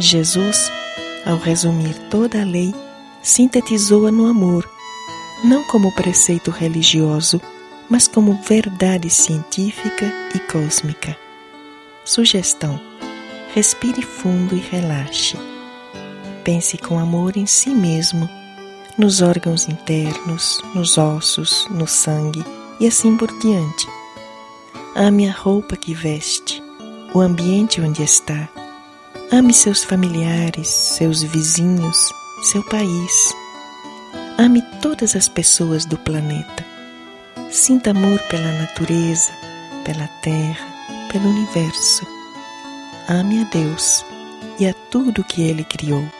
Jesus, ao resumir toda a lei, sintetizou-a no amor, não como preceito religioso, mas como verdade científica e cósmica. Sugestão: respire fundo e relaxe. Pense com amor em si mesmo, nos órgãos internos, nos ossos, no sangue e assim por diante. Ame a roupa que veste, o ambiente onde está. Ame seus familiares, seus vizinhos, seu país. Ame todas as pessoas do planeta. Sinta amor pela natureza, pela terra, pelo universo. Ame a Deus e a tudo que Ele criou.